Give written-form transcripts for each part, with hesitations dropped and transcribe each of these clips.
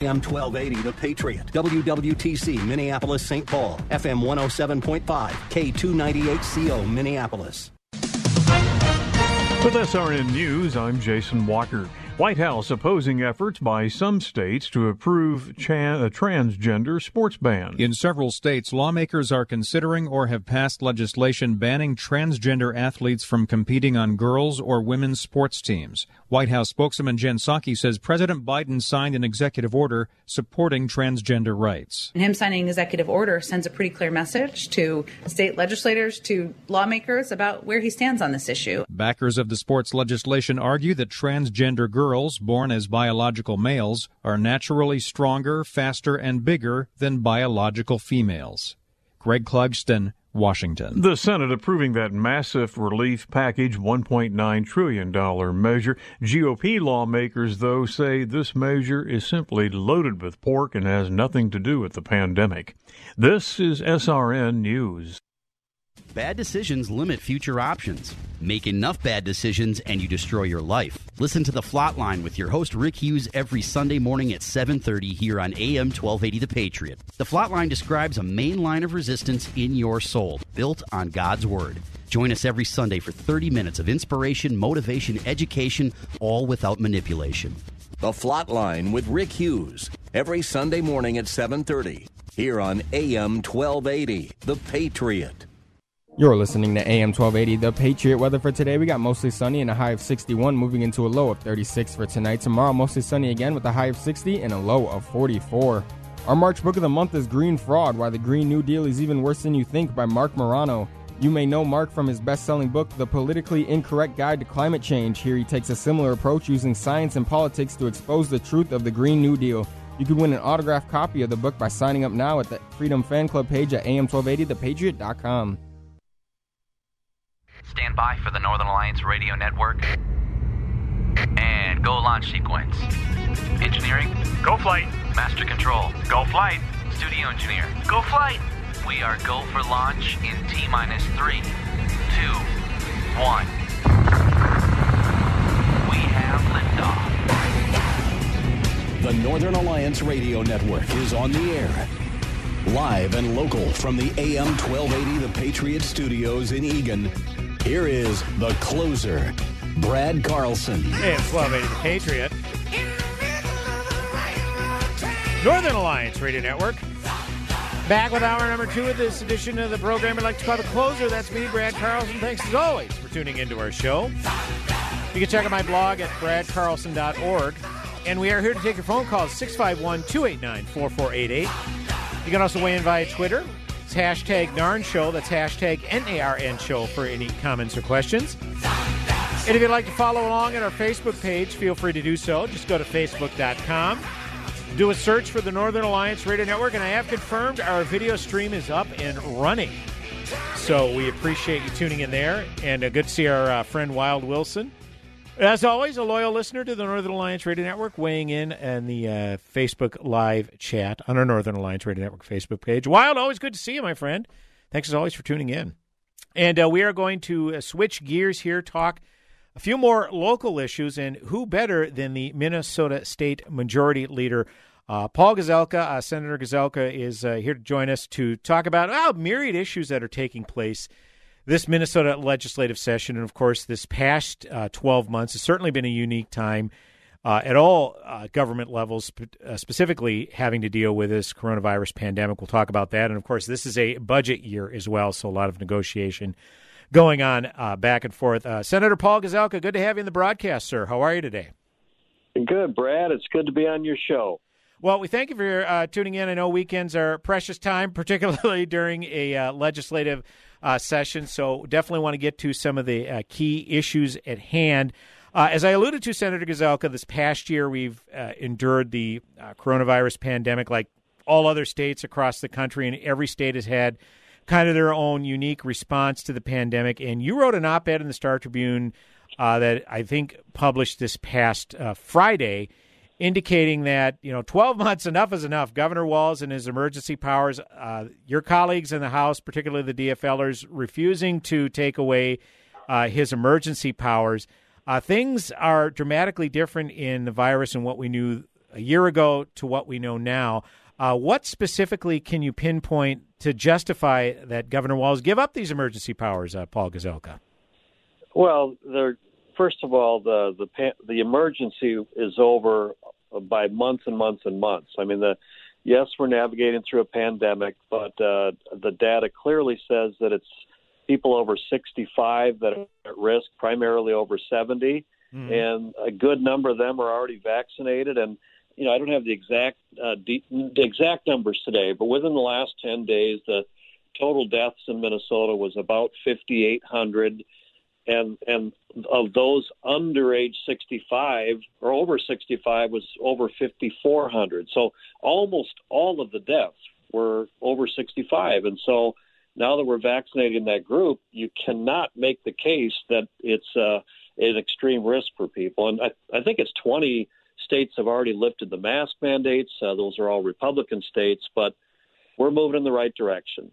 AM 1280, The Patriot, WWTC, Minneapolis, St. Paul, FM 107.5, K298CO, Minneapolis. With SRN News, I'm Jason Walker. White House opposing efforts by some states to approve a transgender sports ban. In several states, lawmakers are considering or have passed legislation banning transgender athletes from competing on girls' or women's sports teams. White House spokeswoman Jen Psaki says President Biden signed an executive order supporting transgender rights. And him signing an executive order sends a pretty clear message to state legislators, to lawmakers about where he stands on this issue. Backers of the sports legislation argue that transgender girls born as biological males are naturally stronger, faster, and bigger than biological females. Greg Clugston, Washington. The Senate approving that massive relief package, $1.9 trillion measure. GOP lawmakers, though, say this measure is simply loaded with pork and has nothing to do with the pandemic. This is SRN News. Bad decisions limit future options. Make enough bad decisions and you destroy your life. Listen to The Flatline with your host Rick Hughes every Sunday morning at 7:30 here on AM 1280 The Patriot. The Flatline describes a main line of resistance in your soul, built on God's Word. Join us every Sunday for 30 minutes of inspiration, motivation, education, all without manipulation. The Flatline with Rick Hughes, every Sunday morning at 7:30 here on AM 1280 The Patriot. You're listening to AM 1280, The Patriot. Weather for today, we got mostly sunny and a high of 61, moving into a low of 36 for tonight. Tomorrow, mostly sunny again with a high of 60 and a low of 44. Our March book of the month is Green Fraud, Why the Green New Deal is Even Worse Than You Think by Mark Morano. You may know Mark from his best-selling book, The Politically Incorrect Guide to Climate Change. Here he takes a similar approach using science and politics to expose the truth of the Green New Deal. You can win an autographed copy of the book by signing up now at the Freedom Fan Club page at am1280thepatriot.com. Stand by for the Northern Alliance Radio Network. And go launch sequence. Engineering, go flight. Master control, go flight. Studio engineer, go flight. We are go for launch in T-minus 3, 2, 1. We have liftoff. The Northern Alliance Radio Network is on the air. Live and local from the AM 1280 The Patriot Studios in Eagan. Here is the closer, Brad Carlson. AM 1280 The Patriot. Northern Alliance Radio Network. Back with hour number 2 of this edition of the program I'd like to call The Closer. That's me, Brad Carlson. Thanks as always for tuning into our show. You can check out my blog at bradcarlson.org. And we are here to take your phone calls, 651-289-4488. You can also weigh in via Twitter. It's hashtag NARN Show. That's hashtag NARN Show for any comments or questions. And if you'd like to follow along at our Facebook page, feel free to do so. Just go to facebook.com. Do a search for the Northern Alliance Radio Network, and I have confirmed our video stream is up and running. So we appreciate you tuning in there, and good to see our friend Wild Wilson. As always, a loyal listener to the Northern Alliance Radio Network, weighing in the Facebook live chat on our Northern Alliance Radio Network Facebook page. Wild, always good to see you, my friend. Thanks as always for tuning in. And we are going to switch gears here, talk a few more local issues, and who better than the Minnesota State Majority Leader, Paul Gazelka. Senator Gazelka is here to join us to talk about myriad issues that are taking place this Minnesota legislative session. And, of course, this past 12 months has certainly been a unique time at all government levels, specifically having to deal with this coronavirus pandemic. We'll talk about that. And, of course, this is a budget year as well, so a lot of negotiation going on back and forth. Senator Paul Gazelka, good to have you in the broadcast, sir. How are you today? Good, Brad. It's good to be on your show. Well, we thank you for tuning in. I know weekends are precious time, particularly during a legislative session, so definitely want to get to some of the key issues at hand. As I alluded to, Senator Gazelka, this past year we've endured the coronavirus pandemic like all other states across the country, and every state has had kind of their own unique response to the pandemic. And you wrote an op-ed in the Star Tribune that I think published this past Friday, indicating that, 12 months, enough is enough. Governor Walz and his emergency powers, your colleagues in the House, particularly the DFLers, refusing to take away his emergency powers. Things are dramatically different in the virus and what we knew a year ago to what we know now. What specifically can you pinpoint to justify that Governor Walz give up these emergency powers, Paul Gazelka? Well, first of all, the emergency is over by months and months and months. I mean, yes, we're navigating through a pandemic, but the data clearly says that it's people over 65 that are at risk, primarily over 70, and a good number of them are already vaccinated. And I don't have the exact numbers today, but within the last 10 days, the total deaths in Minnesota was about 5,800. And of those under age 65 or over 65 was over 5,400. So almost all of the deaths were over 65. And so now that we're vaccinating that group, you cannot make the case that it's an extreme risk for people. And I think it's 20 states have already lifted the mask mandates. Those are all Republican states, but we're moving in the right direction.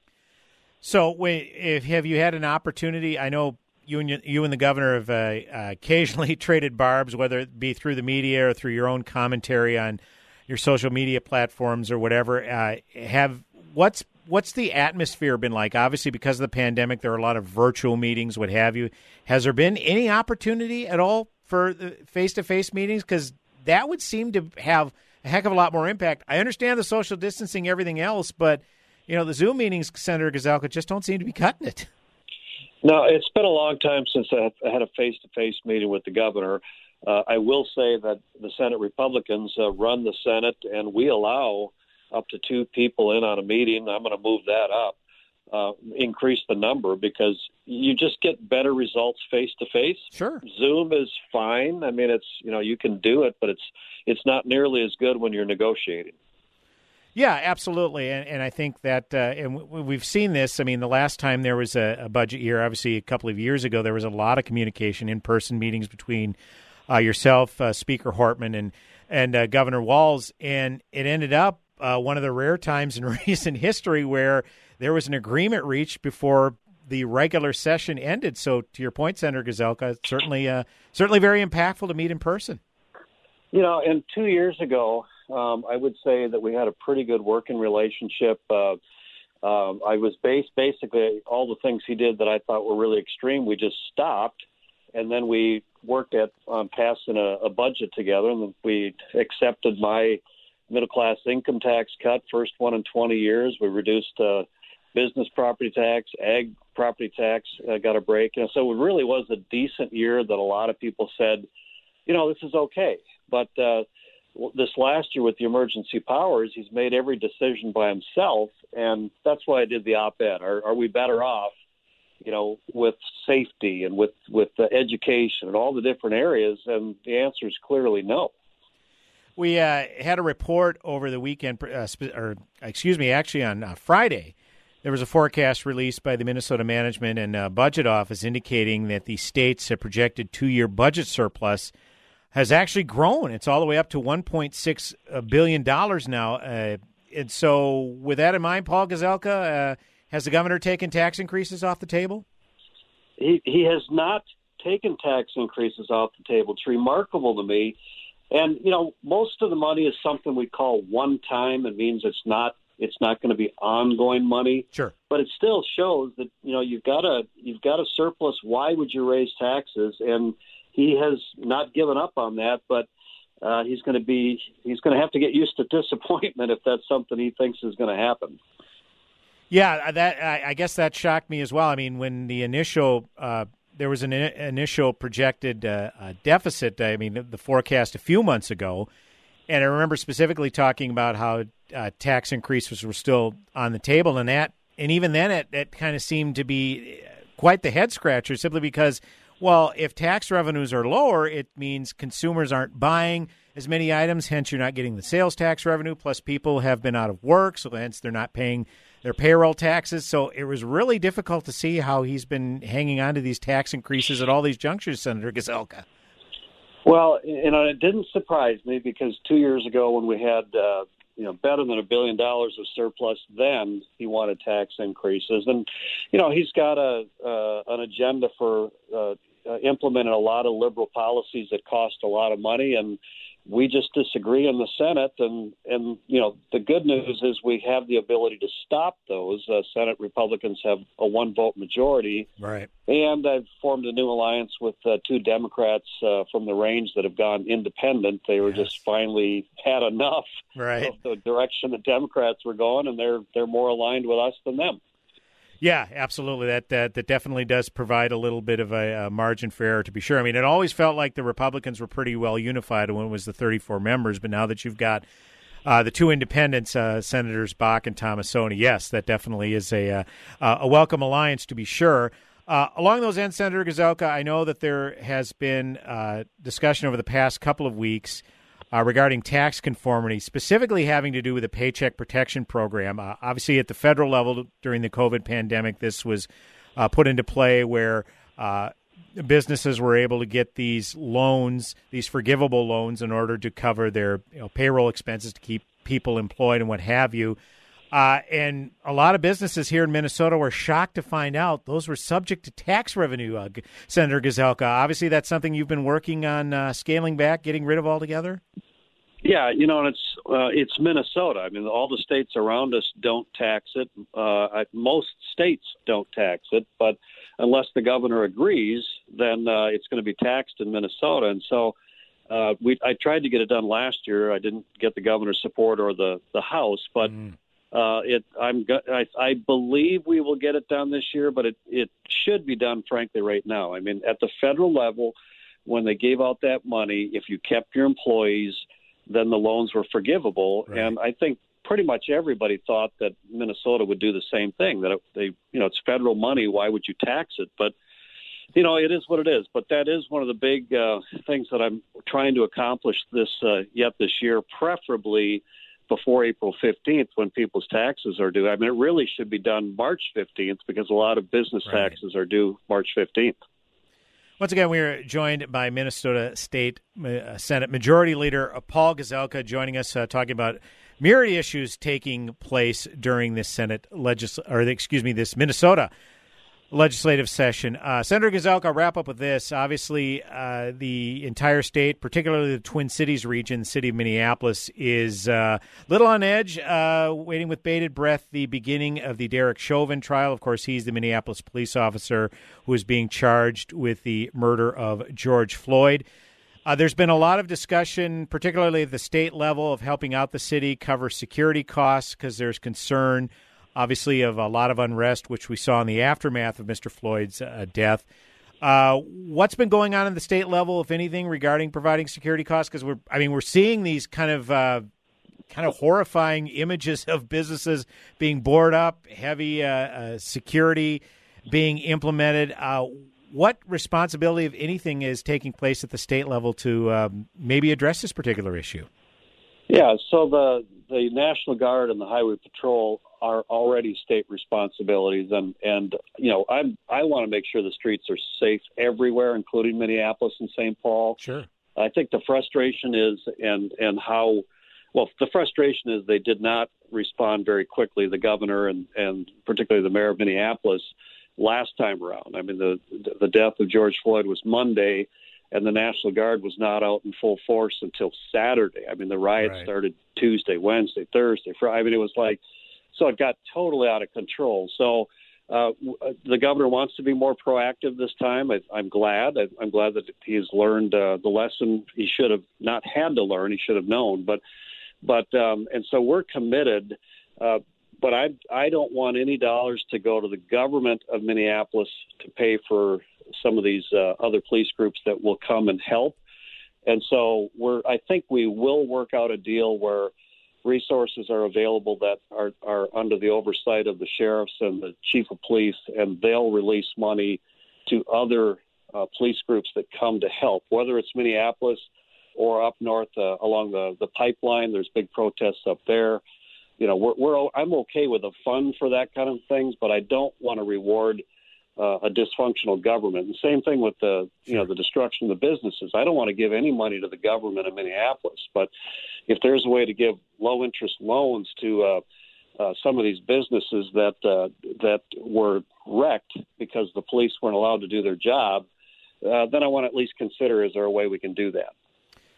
So have you had an opportunity? I know you and the governor have occasionally traded barbs, whether it be through the media or through your own commentary on your social media platforms or whatever. What's the atmosphere been like? Obviously, because of the pandemic, there are a lot of virtual meetings, what have you. Has there been any opportunity at all for the face-to-face meetings? Because that would seem to have a heck of a lot more impact. I understand the social distancing, everything else, but the Zoom meetings, Senator Gazelka, just don't seem to be cutting it. No, it's been a long time since I had a face-to-face meeting with the governor. I will say that the Senate Republicans run the Senate, and we allow up to 2 people in on a meeting. I'm going to move that up, increase the number, because you just get better results face-to-face. Sure. Zoom is fine. I mean, it's you can do it, but it's not nearly as good when you're negotiating. Yeah, absolutely, and I think that and we've seen this. I mean, the last time there was a budget year, obviously a couple of years ago, there was a lot of communication, in-person meetings between yourself, Speaker Hortman, and Governor Walz, and it ended up one of the rare times in recent history where there was an agreement reached before the regular session ended. So, to your point, Senator Gazelka, certainly very impactful to meet in person. And 2 years ago, I would say that we had a pretty good working relationship. I was basically all the things he did that I thought were really extreme, we just stopped, and then we worked at passing a budget together, and we accepted my middle-class income tax cut, first one in 20 years. We reduced business property tax, ag property tax, got a break. So it really was a decent year that a lot of people said, this is okay. But this last year with the emergency powers, he's made every decision by himself, and that's why I did the op-ed. Are we better off, with safety and with education and all the different areas? And the answer is clearly no. We had a report over the weekend, actually on Friday. There was a forecast released by the Minnesota Management and Budget Office indicating that the state's projected 2-year budget surplus has actually grown. It's all the way up to $1.6 billion now. And so with that in mind, Paul Gazelka, has the governor taken tax increases off the table? He has not taken tax increases off the table. It's remarkable to me. And, most of the money is something we call one time. It means it's not going to be ongoing money. Sure. But it still shows that, you've got a surplus. Why would you raise taxes? And he has not given up on that, but he's going to have to get used to disappointment if that's something he thinks is going to happen. Yeah, I guess that shocked me as well. I mean, when the initial there was an initial projected deficit, the forecast a few months ago, and I remember specifically talking about how tax increases were still on the table, and even then it kind of seemed to be quite the head scratcher, simply because, well, if tax revenues are lower, it means consumers aren't buying as many items, hence you're not getting the sales tax revenue, plus people have been out of work, so hence they're not paying their payroll taxes. So it was really difficult to see how he's been hanging on to these tax increases at all these junctures, Senator Gazelka. Well, it didn't surprise me, because 2 years ago when we had better than $1 billion of surplus, then he wanted tax increases. And, he's got an agenda for implementing a lot of liberal policies that cost a lot of money. And we just disagree in the Senate, and the good news is we have the ability to stop those. Senate Republicans have a 1-vote majority, right? And I've formed a new alliance with 2 Democrats from the range that have gone independent. They were just finally had enough of the direction the Democrats were going, and they're more aligned with us than them. Yeah, absolutely. That definitely does provide a little bit of a margin for error, to be sure. I mean, it always felt like the Republicans were pretty well unified when it was the 34 members, but now that you've got the 2 independents, Senators Bach and Tomassoni, yes, that definitely is a welcome alliance, to be sure. Along those ends, Senator Gazelka, I know that there has been discussion over the past couple of weeks regarding tax conformity, specifically having to do with the Paycheck Protection Program. Obviously, at the federal level during the COVID pandemic, this was put into play where businesses were able to get these loans, these forgivable loans, in order to cover their payroll expenses to keep people employed and what have you. And a lot of businesses here in Minnesota were shocked to find out those were subject to tax revenue, Senator Gazelka. Obviously, that's something you've been working on scaling back, getting rid of altogether? Yeah, and it's Minnesota. I mean, all the states around us don't tax it. Most states don't tax it, but unless the governor agrees, then it's going to be taxed in Minnesota. And so I tried to get it done last year. I didn't get the governor's support or the House, but I believe we will get it done this year, but it should be done, frankly, right now. I mean, at the federal level, when they gave out that money, if you kept your employees, then the loans were forgivable. Right. And I think pretty much everybody thought that Minnesota would do the same thing, that it's federal money. Why would you tax it? But, it is what it is. But that is one of the big things that I'm trying to accomplish this year, preferably before April 15th when people's taxes are due. I mean, it really should be done March 15th because a lot of business taxes are due March 15th. Once again, we are joined by Minnesota State Senate Majority Leader Paul Gazelka, joining us talking about myriad issues taking place during this this Minnesota legislative session. Senator Gazelka, I'll wrap up with this. Obviously, the entire state, particularly the Twin Cities region, the city of Minneapolis, is a little on edge, waiting with bated breath the beginning of the Derek Chauvin trial. Of course, he's the Minneapolis police officer who is being charged with the murder of George Floyd. There's been a lot of discussion, particularly at the state level, of helping out the city cover security costs because there's concern, obviously, of a lot of unrest, which we saw in the aftermath of Mr. Floyd's death. What's been going on at the state level, if anything, regarding providing security costs? Because we're seeing these kind of horrifying images of businesses being boarded up, heavy security being implemented. What responsibility, if anything, is taking place at the state level to maybe address this particular issue? Yeah, so the National Guard and the Highway Patrol are already state responsibilities, and I want to make sure the streets are safe everywhere, including Minneapolis and St. Paul. Sure. I think the frustration is the frustration is they did not respond very quickly, the governor and particularly the mayor of Minneapolis last time around. I mean, the death of George Floyd was Monday, and the National Guard was not out in full force until Saturday. I mean, the riots started Tuesday, Wednesday, Thursday, Friday. I mean, it was so it got totally out of control. So the governor wants to be more proactive this time. I'm glad. I'm glad that he's learned the lesson he should have not had to learn. He should have known. And so we're committed. But I don't want any dollars to go to the government of Minneapolis to pay for some of these other police groups that will come and help. And so I think we will work out a deal where resources are available that are under the oversight of the sheriffs and the chief of police, and they'll release money to other police groups that come to help, whether it's Minneapolis or up north along the pipeline. There's big protests up there. I'm okay with a fund for that kind of things, but I don't want to reward a dysfunctional government. And same thing with the destruction of the businesses. I don't want to give any money to the government of Minneapolis, but if there's a way to give low interest loans to some of these businesses that were wrecked because the police weren't allowed to do their job, then I want to at least consider, is there a way we can do that?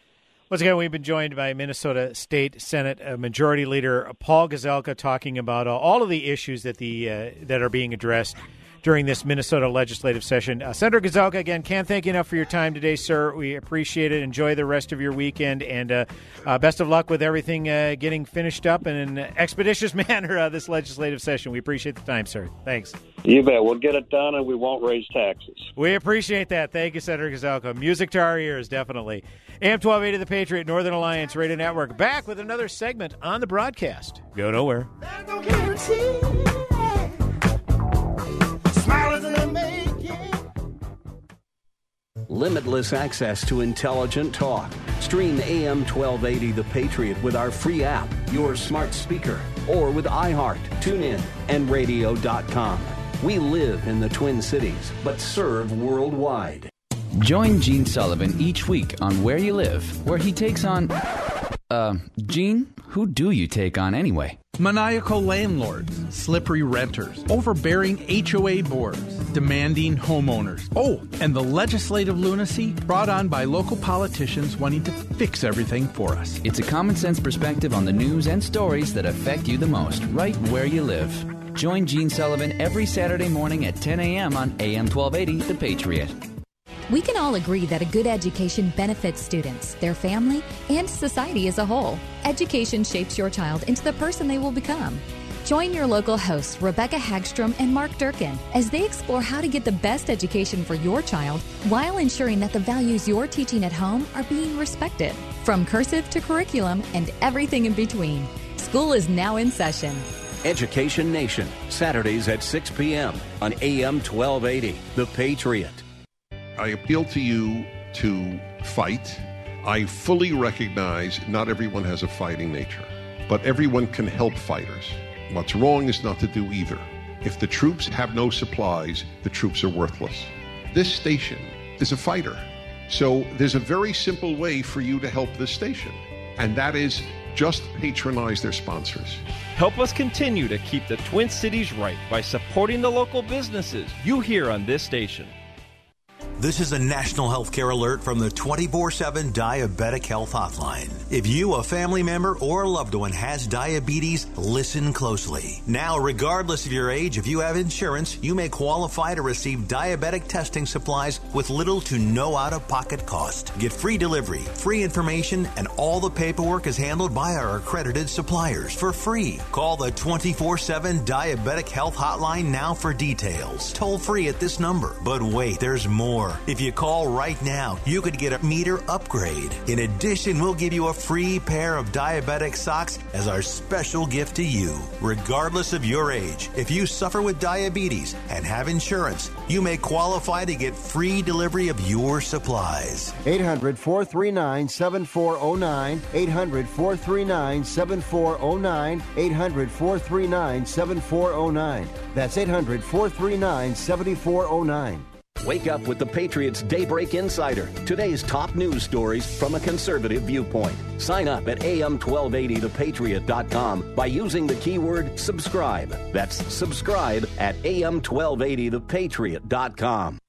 Once again, we've been joined by Minnesota State Senate Majority Leader Paul Gazelka, talking about all of the issues that that are being addressed during this Minnesota legislative session. Senator Gazelka, again, can't thank you enough for your time today, sir. We appreciate it. Enjoy the rest of your weekend, and best of luck with everything getting finished up in an expeditious manner this legislative session. We appreciate the time, sir. Thanks. You bet. We'll get it done, and we won't raise taxes. We appreciate that. Thank you, Senator Gazelka. Music to our ears, definitely. AM 1280, The Patriot, Northern Alliance Radio Network, back with another segment on the broadcast. Go nowhere. Limitless access to intelligent talk. Stream AM 1280 The Patriot with our free app, your smart speaker, or with iHeart, TuneIn, and radio.com. We live in the Twin Cities, but serve worldwide. Join Gene Sullivan each week on Where You Live, where he takes on... Gene, who do you take on anyway? Maniacal landlords, slippery renters, overbearing HOA boards, demanding homeowners. Oh, and the legislative lunacy brought on by local politicians wanting to fix everything for us. It's a common sense perspective on the news and stories that affect you the most, right where you live. Join Gene Sullivan every Saturday morning at 10 a.m. on AM 1280, The Patriot. We can all agree that a good education benefits students, their family, and society as a whole. Education shapes your child into the person they will become. Join your local hosts, Rebecca Hagstrom and Mark Durkin, as they explore how to get the best education for your child while ensuring that the values you're teaching at home are being respected. From cursive to curriculum and everything in between. School is now in session. Education Nation, Saturdays at 6 p.m. on AM 1280, The Patriot. I appeal to you to fight. I fully recognize not everyone has a fighting nature, but everyone can help fighters. What's wrong is not to do either. If the troops have no supplies, the troops are worthless. This station is a fighter. So there's a very simple way for you to help this station, and that is just patronize their sponsors. Help us continue to keep the Twin Cities right by supporting the local businesses you hear on this station. This is a national healthcare alert from the 24/7 Diabetic Health Hotline. If you, a family member, or a loved one has diabetes, listen closely. Now, regardless of your age, if you have insurance, you may qualify to receive diabetic testing supplies with little to no out-of-pocket cost. Get free delivery, free information, and all the paperwork is handled by our accredited suppliers for free. Call the 24/7 Diabetic Health Hotline now for details. Toll free at this number. But wait, there's more. If you call right now, you could get a meter upgrade. In addition, we'll give you a free pair of diabetic socks as our special gift to you. Regardless of your age, if you suffer with diabetes and have insurance, you may qualify to get free delivery of your supplies. 800-439-7409, 800-439-7409, 800-439-7409. That's 800-439-7409. Wake up with the Patriots Daybreak Insider. Today's top news stories from a conservative viewpoint. Sign up at am1280thepatriot.com by using the keyword subscribe. That's subscribe at am1280thepatriot.com.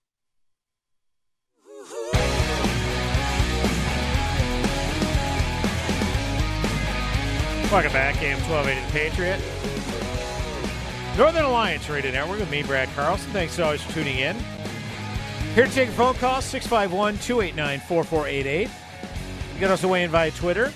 Welcome back, AM 1280 The Patriot. Northern Alliance Radio Network with me, Brad Carlson. Thanks as always for tuning in. Here to take your phone call, 651-289-4488. You can also weigh in via Twitter.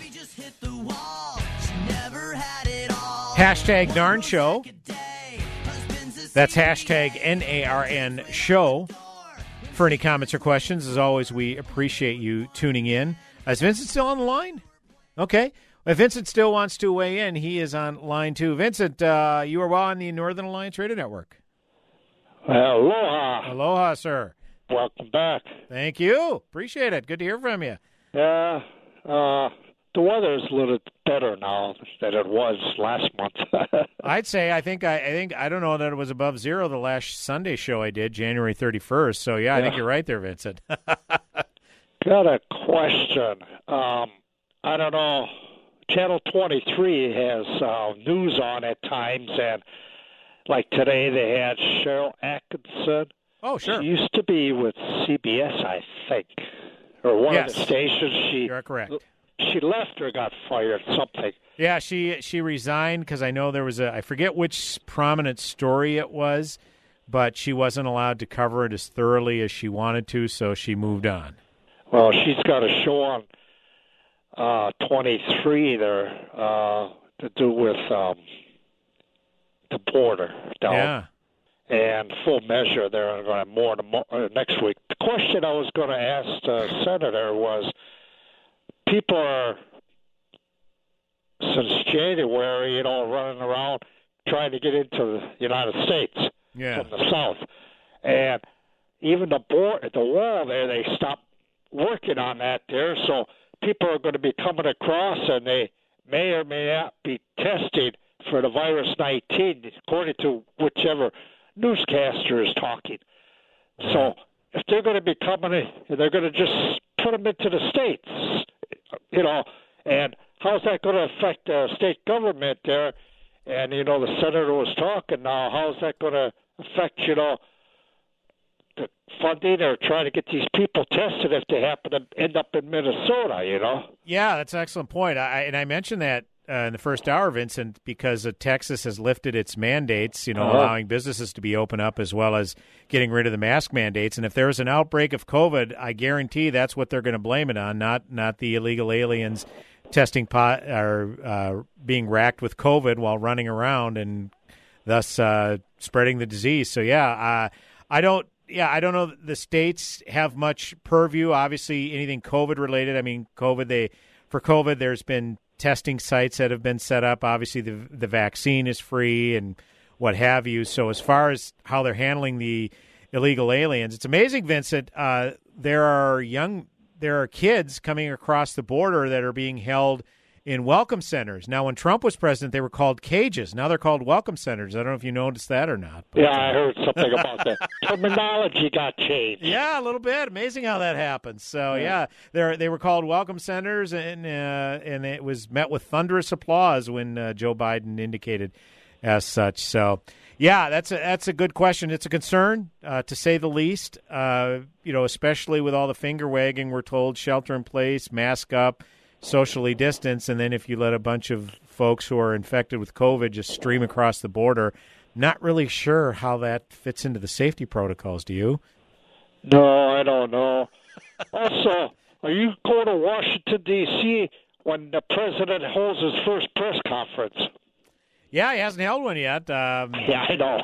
Hashtag Narn Show. That's hashtag NARN Show. For any comments or questions, as always, we appreciate you tuning in. Is Vincent still on the line? Okay. If Vincent still wants to weigh in, he is on line 2. Vincent, you are well on the Northern Alliance Radio Network. Aloha. Aloha, sir. Welcome back. Thank you. Appreciate it. Good to hear from you. Yeah, the weather is a little better now than it was last month. I'd say I think I don't know that it was above zero the last Sunday show I did, January 31st. So yeah, I think you're right there, Vincent. Got a question. I don't know. Channel 23 has news on at times, and like today they had Cheryl Atkinson. Oh, sure. She used to be with CBS, I think, or one of the stations. You're correct. she left or got fired, something. Yeah, she resigned because I know there was I forget which prominent story it was, but she wasn't allowed to cover it as thoroughly as she wanted to, so she moved on. Well, she's got a show on 23 there to do with the border down. Yeah. And Full Measure there, and going to have more next week. The question I was going to ask the senator was, people are, since January, running around trying to get into the United States from the South. And even the wall there, they stopped working on that there, so people are going to be coming across, and they may or may not be tested for the virus 19, according to whichever newscaster is talking. So if they're going to be coming in, they're going to just put them into the states, and how's that going to affect the state government there? And, the senator was talking now, how's that going to affect, the funding or trying to get these people tested if they happen to end up in Minnesota, Yeah, that's an excellent point. I mentioned that in the first hour, Vincent, because Texas has lifted its mandates, allowing businesses to be open up as well as getting rid of the mask mandates. And if there was an outbreak of COVID, I guarantee that's what they're going to blame it on, not the illegal aliens testing pot or being racked with COVID while running around and thus spreading the disease. So, I don't know that the states have much purview. Obviously, anything COVID related. I mean, for COVID, there's been testing sites that have been set up. Obviously, the vaccine is free and what have you. So as far as how they're handling the illegal aliens, it's amazing, Vincent. There are kids coming across the border that are being held in welcome centers. Now, when Trump was president, they were called cages. Now they're called welcome centers. I don't know if you noticed that or not. But, I heard something about that. Terminology got changed. Yeah, a little bit. Amazing how that happens. So, they were called welcome centers, and it was met with thunderous applause when Joe Biden indicated as such. So, that's a good question. It's a concern, to say the least, especially with all the finger wagging. We're told shelter in place, mask up, socially distance, and then if you let a bunch of folks who are infected with COVID just stream across the border, not really sure how that fits into the safety protocols. Do you? No, I don't know. Also, are you going to Washington, D.C. when the president holds his first press conference? Yeah, he hasn't held one yet. I know.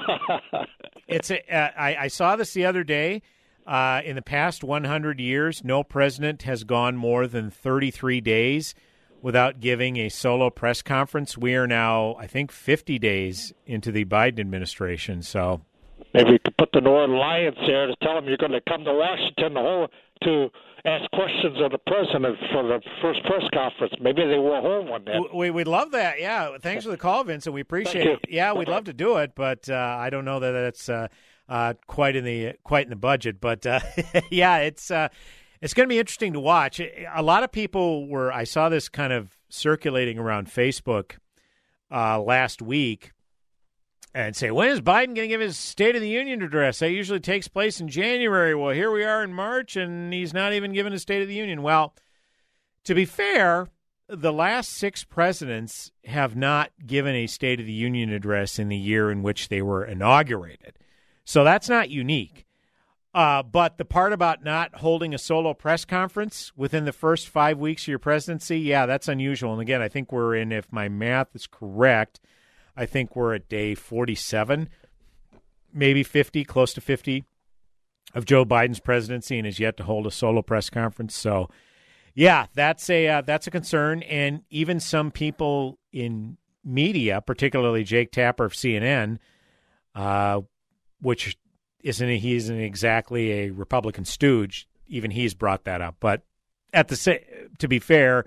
I saw this the other day. In the past 100 years, no president has gone more than 33 days without giving a solo press conference. We are now, I think, 50 days into the Biden administration. So maybe you could put the Northern Alliance there to tell them you're going to come to Washington to ask questions of the president for the first press conference. Maybe they will hold one then. We'd love that. Yeah, thanks for the call, Vincent. We appreciate it. Yeah, we'd love to do it, but I don't know that that's quite in the budget, but it's going to be interesting to watch. A lot of people I saw this kind of circulating around Facebook last week, and say, when is Biden going to give his State of the Union address? That usually takes place in January. Well, here we are in March, and he's not even given a State of the Union. Well, to be fair, the last 6 presidents have not given a State of the Union address in the year in which they were inaugurated. So that's not unique. But the part about not holding a solo press conference within the first 5 weeks of your presidency, that's unusual. And again, I think we're in, if my math is correct, I think we're at day 47, maybe 50, close to 50 of Joe Biden's presidency, and is yet to hold a solo press conference. So, that's a concern. And even some people in media, particularly Jake Tapper of CNN, which he isn't exactly a Republican stooge. Even he's brought that up. But to be fair,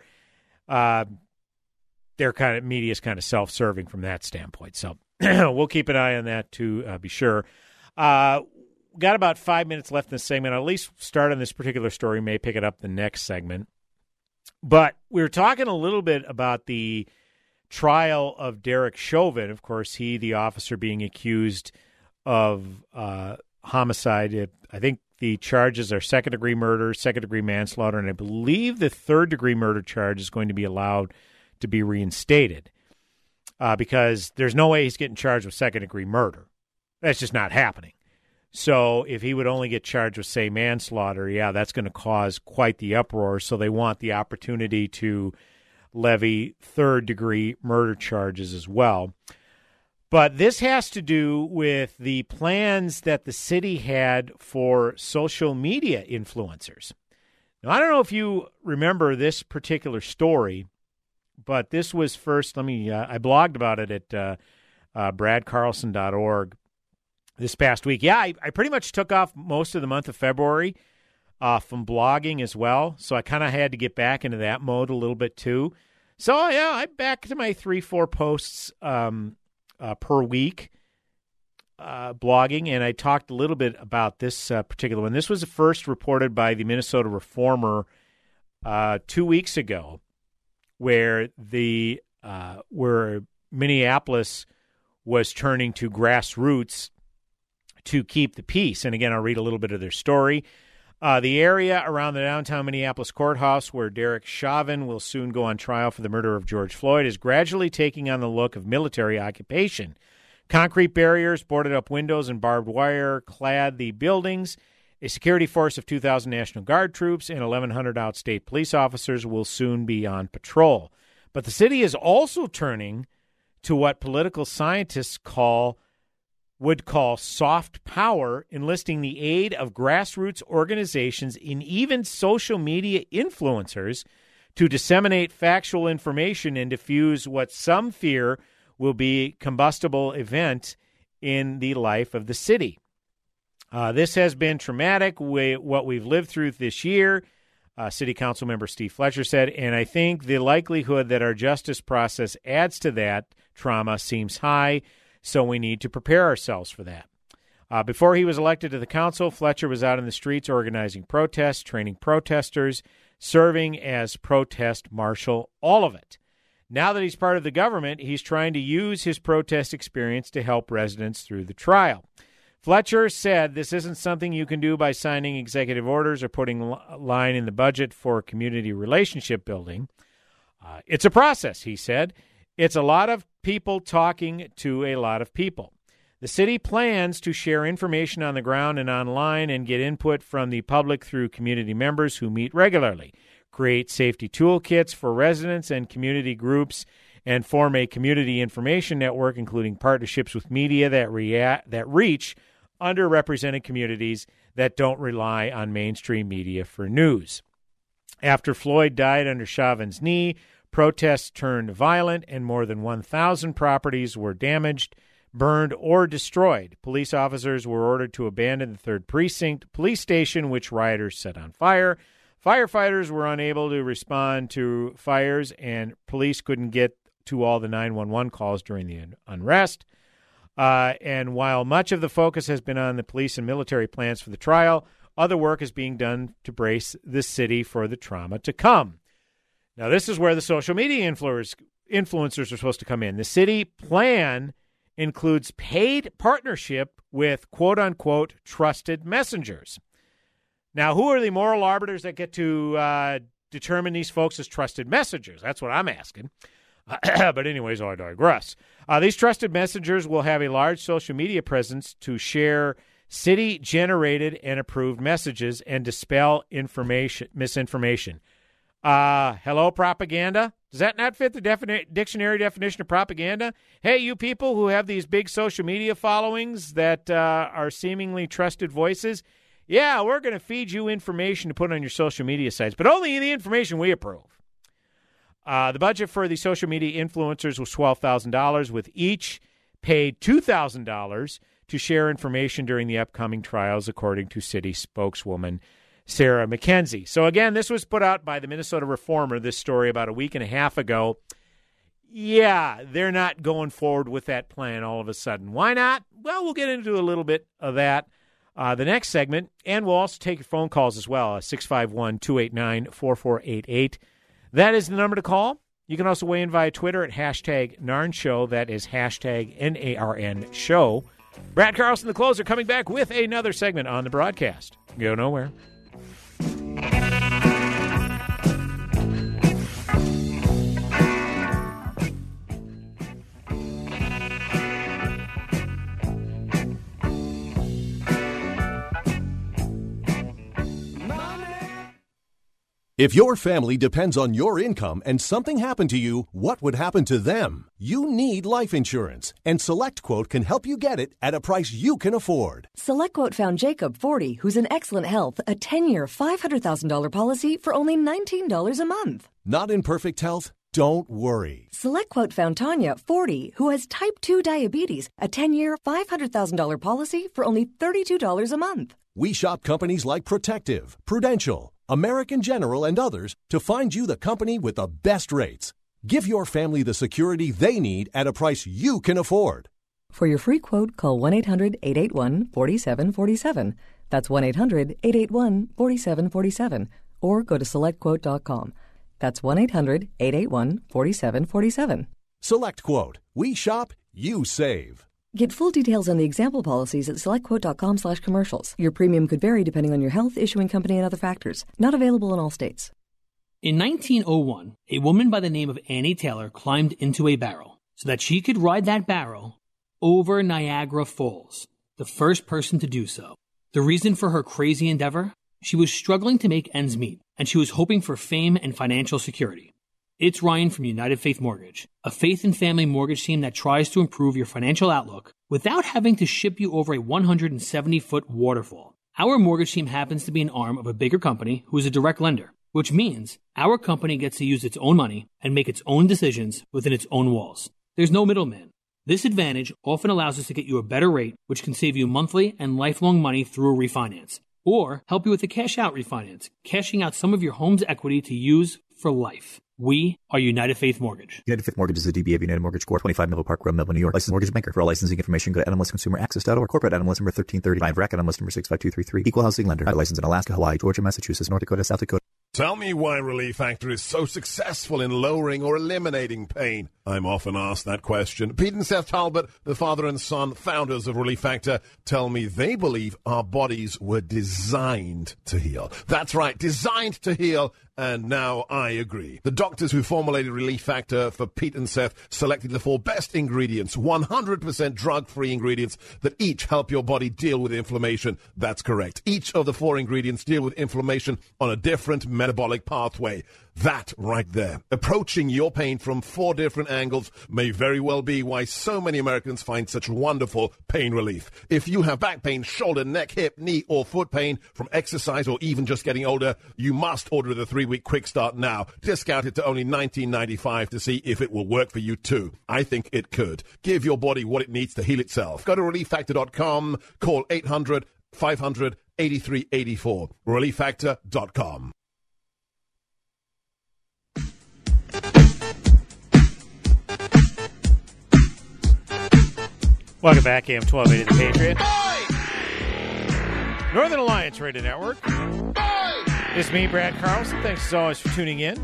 their media is kind of self-serving from that standpoint. So we'll keep an eye on that to be sure. Got about 5 minutes left in this segment. I'll at least start on this particular story. May pick it up the next segment. But we were talking a little bit about the trial of Derek Chauvin. Of course, the officer being accused of homicide. I think the charges are second-degree murder, second-degree manslaughter, and I believe the third-degree murder charge is going to be allowed to be reinstated because there's no way he's getting charged with second-degree murder. That's just not happening. So if he would only get charged with, say, manslaughter, yeah, that's going to cause quite the uproar. So they want the opportunity to levy third-degree murder charges as well. But this has to do with the plans that the city had for social media influencers. Now, I don't know if you remember this particular story, but this was first, I blogged about it at bradcarlson.org this past week. Yeah, I pretty much took off most of the month of February from blogging as well, so I kind of had to get back into that mode a little bit too. So, yeah, I'm back to my 3-4 posts per week blogging, and I talked a little bit about this particular one. This was first reported by the Minnesota Reformer 2 weeks ago, where Minneapolis was turning to grassroots to keep the peace. And again, I'll read a little bit of their story. The area around the downtown Minneapolis courthouse where Derek Chauvin will soon go on trial for the murder of George Floyd is gradually taking on the look of military occupation. Concrete barriers, boarded-up windows, and barbed wire clad the buildings. A security force of 2,000 National Guard troops and 1,100 outstate police officers will soon be on patrol. But the city is also turning to what political scientists would call soft power, enlisting the aid of grassroots organizations and even social media influencers to disseminate factual information and diffuse what some fear will be a combustible event in the life of the city. This has been traumatic, what we've lived through this year, City Council member Steve Fletcher said, and I think the likelihood that our justice process adds to that trauma seems high, so we need to prepare ourselves for that. Before he was elected to the council, Fletcher was out in the streets organizing protests, training protesters, serving as protest marshal, all of it. Now that he's part of the government, he's trying to use his protest experience to help residents through the trial. Fletcher said this isn't something you can do by signing executive orders or putting a line in the budget for community relationship building. It's a process, he said. It's a lot of people talking to a lot of people. The city plans to share information on the ground and online and get input from the public through community members who meet regularly, create safety toolkits for residents and community groups, and form a community information network, including partnerships with media that reach underrepresented communities that don't rely on mainstream media for news. After Floyd died under Chauvin's knee, protests turned violent and more than 1,000 properties were damaged, burned, or destroyed. Police officers were ordered to abandon the 3rd Precinct police station, which rioters set on fire. Firefighters were unable to respond to fires, and police couldn't get to all the 911 calls during the unrest. And while much of the focus has been on the police and military plans for the trial, other work is being done to brace the city for the trauma to come. Now, this is where the social media influencers are supposed to come in. The city plan includes paid partnership with quote-unquote trusted messengers. Now, who are the moral arbiters that get to determine these folks as trusted messengers? That's what I'm asking. But anyways, I digress. These trusted messengers will have a large social media presence to share city-generated and approved messages and dispel misinformation. Hello, propaganda? Does that not fit the dictionary definition of propaganda? Hey, you people who have these big social media followings that are seemingly trusted voices, yeah, we're going to feed you information to put on your social media sites, but only the information we approve. The budget for the social media influencers was $12,000, with each paid $2,000 to share information during the upcoming trials, according to city spokeswoman Sarah McKenzie. So again, this was put out by the Minnesota Reformer, this story, about a week and a half ago. Yeah, they're not going forward with that plan all of a sudden. Why not? Well, we'll get into a little bit of that the next segment, and we'll also take your phone calls as well, 651-289-4488. That is the number to call. You can also weigh in via Twitter at hashtag NARN Show. That is hashtag NARN Show. Brad Carlson, the closer, coming back with another segment on the broadcast. Go nowhere. If your family depends on your income and something happened to you, what would happen to them? You need life insurance, and SelectQuote can help you get it at a price you can afford. SelectQuote found Jacob, 40, who's in excellent health, a 10-year, $500,000 policy for only $19 a month. Not in perfect health? Don't worry. SelectQuote found Tanya, 40, who has type 2 diabetes, a 10-year, $500,000 policy for only $32 a month. We shop companies like Protective, Prudential, American General, and others to find you the company with the best rates. Give your family the security they need at a price you can afford. For your free quote, call 1-800-881-4747. That's 1-800-881-4747. Or go to SelectQuote.com. That's 1-800-881-4747. SelectQuote. We shop, you save. Get full details on the example policies at SelectQuote.com/commercials. Your premium could vary depending on your health, issuing company, and other factors. Not available in all states. In 1901, a woman by the name of Annie Taylor climbed into a barrel so that she could ride that barrel over Niagara Falls, the first person to do so. The reason for her crazy endeavor? She was struggling to make ends meet, and she was hoping for fame and financial security. It's Ryan from United Faith Mortgage, a faith and family mortgage team that tries to improve your financial outlook without having to ship you over a 170-foot waterfall. Our mortgage team happens to be an arm of a bigger company who is a direct lender, which means our company gets to use its own money and make its own decisions within its own walls. There's no middleman. This advantage often allows us to get you a better rate, which can save you monthly and lifelong money through a refinance, or help you with a cash-out refinance, cashing out some of your home's equity to use for life. We are United Faith Mortgage. United Faith Mortgage is a DBA of United Mortgage Corp. 25 Melville Park Road, Melville, New York. Licensed mortgage banker. For all licensing information, go to NMLSConsumerAccess.org. Corporate NMLS number 1335. RAC NMLS number 65233. Equal housing lender. Licensed in Alaska, Hawaii, Georgia, Massachusetts, North Dakota, South Dakota. Tell me why Relief Factor is so successful in lowering or eliminating pain. I'm often asked that question. Pete and Seth Talbot, the father and son founders of Relief Factor, tell me they believe our bodies were designed to heal. That's right, designed to heal. And now I agree. The doctors who formulated Relief Factor for Pete and Seth selected the 4 best ingredients, 100% drug-free ingredients that each help your body deal with inflammation. That's correct. Each of the 4 ingredients deal with inflammation on a different metabolic pathway. That right there, approaching your pain from 4 different angles, may very well be why so many Americans find such wonderful pain relief. If you have back pain, shoulder, neck, hip, knee, or foot pain from exercise or even just getting older, you must order the 3-week quick start now. Discount it to only $19.95 to see if it will work for you too. I think it could. Give your body what it needs to heal itself. Go to ReliefFactor.com, call 800-500-8384. ReliefFactor.com. Welcome back, AM 1280 The Patriot. Northern Alliance Radio Network. It's me, Brad Carlson. Thanks as always for tuning in.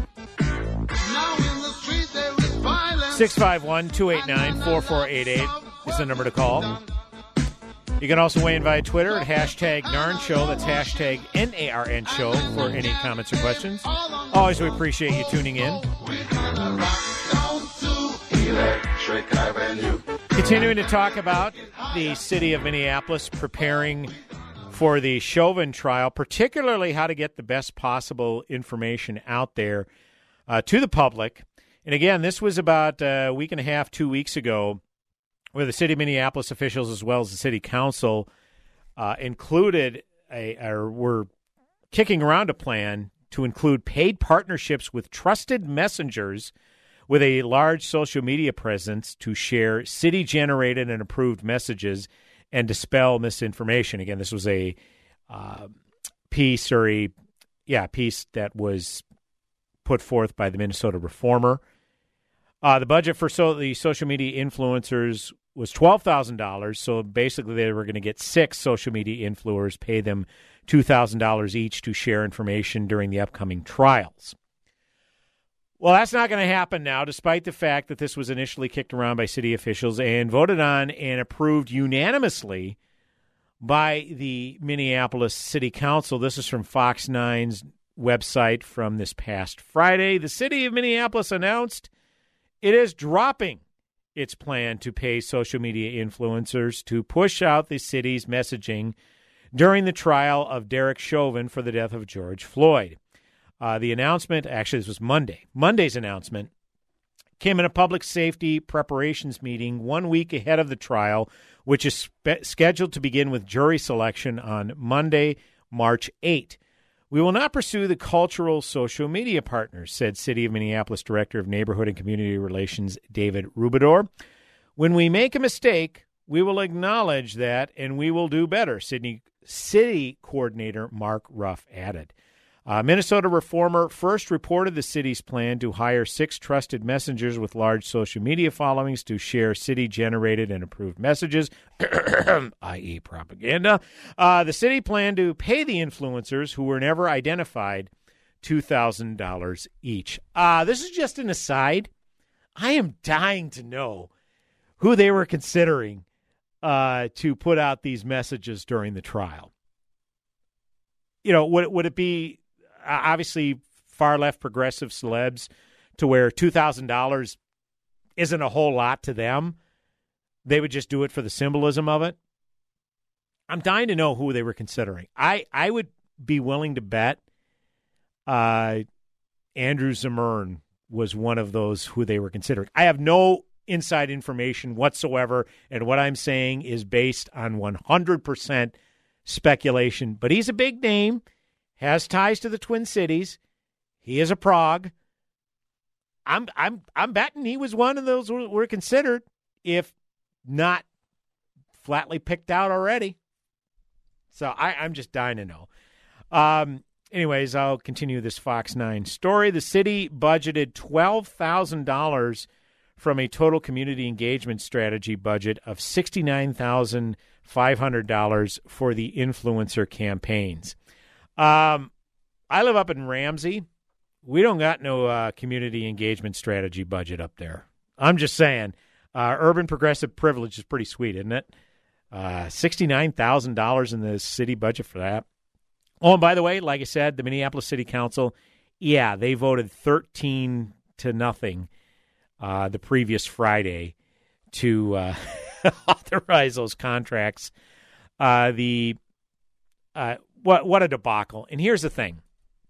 651-289-4488 is the number to call. You can also weigh in via Twitter at hashtag NARN Show. That's hashtag NARN Show for any comments or questions. Always we appreciate you tuning in. Continuing to talk about the city of Minneapolis preparing for the Chauvin trial, particularly how to get the best possible information out there to the public. And again, this was about a week and a half, 2 weeks ago, where the city of Minneapolis officials as well as the city council were kicking around a plan to include paid partnerships with trusted messengers with a large social media presence to share city-generated and approved messages and dispel misinformation. Again, this was a piece that was put forth by the Minnesota Reformer. The budget for the social media influencers was $12,000, so basically they were going to get 6 social media influencers, pay them $2,000 each to share information during the upcoming trials. Well, that's not going to happen now, despite the fact that this was initially kicked around by city officials and voted on and approved unanimously by the Minneapolis City Council. This is from Fox 9's website from this past Friday. The city of Minneapolis announced it is dropping its plan to pay social media influencers to push out the city's messaging during the trial of Derek Chauvin for the death of George Floyd. The announcement, actually, this was Monday. Monday's announcement came in a public safety preparations meeting 1 week ahead of the trial, which is scheduled to begin with jury selection on Monday, March 8. We will not pursue the cultural social media partners, said City of Minneapolis Director of Neighborhood and Community Relations David Rubador. When we make a mistake, we will acknowledge that and we will do better, City Coordinator Mark Ruff added. Minnesota Reformer first reported the city's plan to hire 6 trusted messengers with large social media followings to share city-generated and approved messages, i.e. propaganda. The city planned to pay the influencers, who were never identified, $2,000 each. This is just an aside. I am dying to know who they were considering to put out these messages during the trial. You know, would it be obviously far-left progressive celebs to where $2,000 isn't a whole lot to them? They would just do it for the symbolism of it. I'm dying to know who they were considering. I would be willing to bet Andrew Zimmern was one of those who they were considering. I have no inside information whatsoever, and what I'm saying is based on 100% speculation. But he's a big name, has ties to the Twin Cities. He is a Prague. I'm betting he was one of those who were considered, if not flatly picked out already. So I'm just dying to know. Anyways, I'll continue this Fox 9 story. The city budgeted $12,000 from a total community engagement strategy budget of $69,500 for the influencer campaigns. I live up in Ramsey. We don't got no community engagement strategy budget up there. I'm just saying, urban progressive privilege is pretty sweet, isn't it? $69,000 in the city budget for that. Oh, and by the way, like I said, the Minneapolis City Council, yeah, they voted 13-0 the previous Friday to authorize those contracts. What a debacle. And here's the thing.